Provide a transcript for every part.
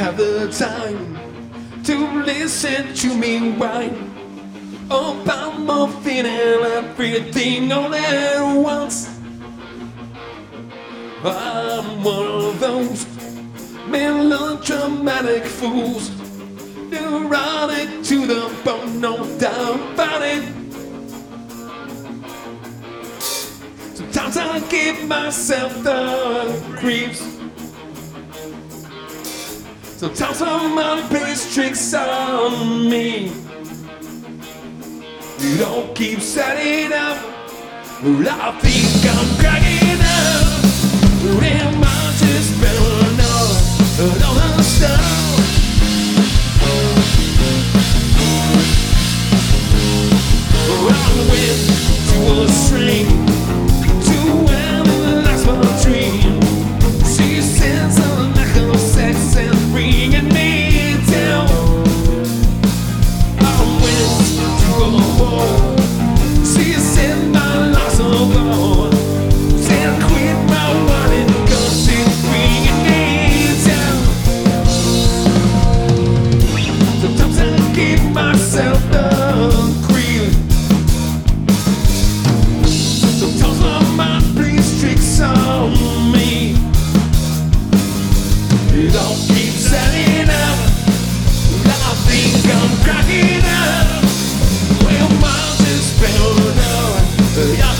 have the time to listen to me whine about morphine and everything all at once. I'm one of those melodramatic fools, neurotic to the bone, no doubt about it. Sometimes I give myself the creeps. Sometimes someone plays tricks on me. You don't keep setting up. Well, I think I'm cracking up. Am I just paranoid? I don't understand. I went to a string to analyze my dream. She sends a lack of sex and bringing me down. I went to a wall. She said my life's a ball. Said quit my running cause it's bringing me down. Sometimes I give myself the creep. Sometimes my mind plays tricks on me. You don't keep setting up. I think I'm cracking up. Well, mine's just paranoid. Yeah.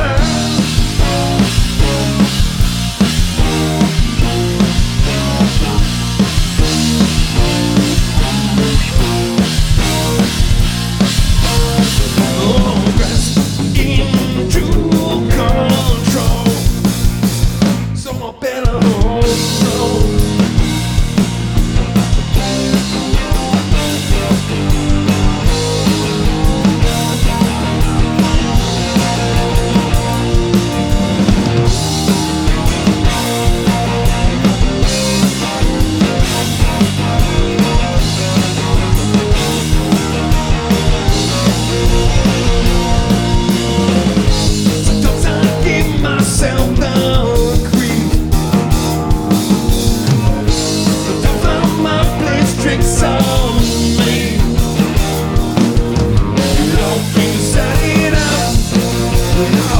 Tricks on me. You don't keep setting up.